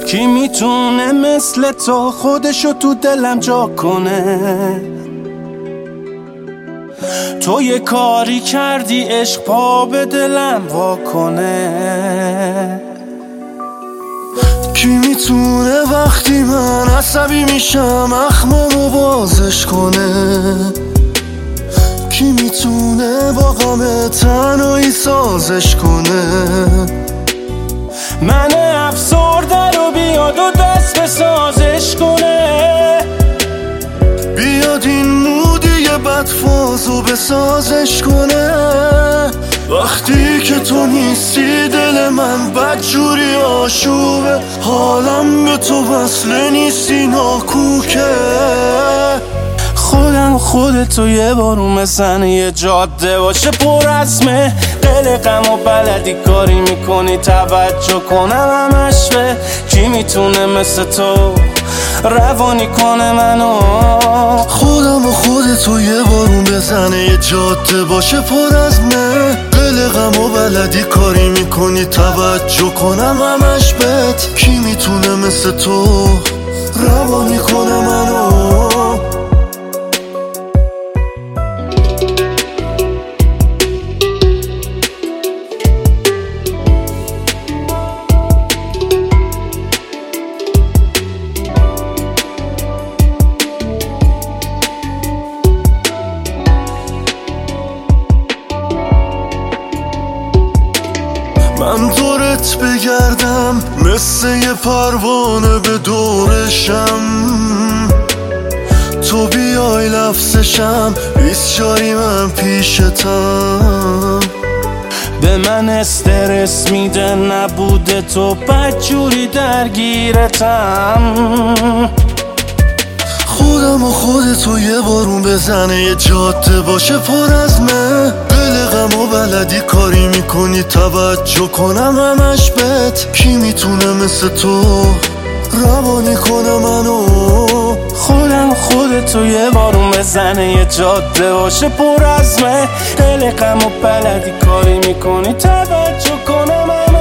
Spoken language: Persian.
کی میتونه مثل تو خودشو تو دلم جا کنه؟ تو یه کاری کردی عشق پا به دلم وا کنه. کی میتونه وقتی من عصبی میشم اخمامو بازش کنه؟ کی میتونه با غم تنهایی سازش کنه؟ من افسرده رو بیاد و دست به سازش کنه. بیاد این مودی بدفازو بسازش کنه. وقتی که تو نیستی دل من بدجوری آشوبه، حالم به تو وصله نیستی ناکوکه. خودتو یه بارون مثل یه جاده باشه پر از مه، دل غم و بلدی کاری میکنی توجه کنم همش به. کی میتونه مثل تو روانی کنه منو؟ خودتو یه بارون بزنه یه جاده باشه پر از مه، دل غم و بلدی کاری میکنی توجه کنم همش بهت. کی میتونه مثل تو روانی کنه منو؟ من دورت بگردم مثل یه پروانه به دورشم، تو بیای لفظشم بیسچاری من پیشتم. به من استرس میده نبوده تو بدجوری درگیرتم. خودتو یه بارون بزنه یه جاده باشه پر از مه، دل غم و بلدی کاری میکنی توجه کنم همش بهت. کی میتونه مثل تو روانی کنه منو؟ خودتو یه بارون بزنه یه جاده باشه پر از مه، دل غم و بلدی کاری میکنی توجه کنم